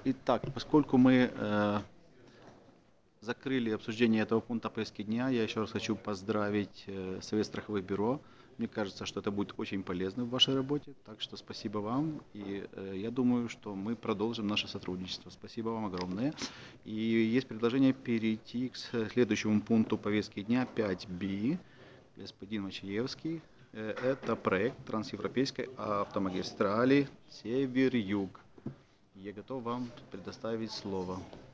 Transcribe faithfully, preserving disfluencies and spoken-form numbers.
Итак, поскольку мы э, закрыли обсуждение этого пункта повестки дня, я еще раз хочу поздравить э, Совет страховых бюро. Мне кажется, что это будет очень полезно в вашей работе, так что спасибо вам. И э, я думаю, что мы продолжим наше сотрудничество. Спасибо вам огромное. И есть предложение перейти к следующему пункту повестки дня пять би. Господин Мачиевский. Э, Это проект трансевропейской автомагистрали Север-Юг. Я готов вам предоставить слово.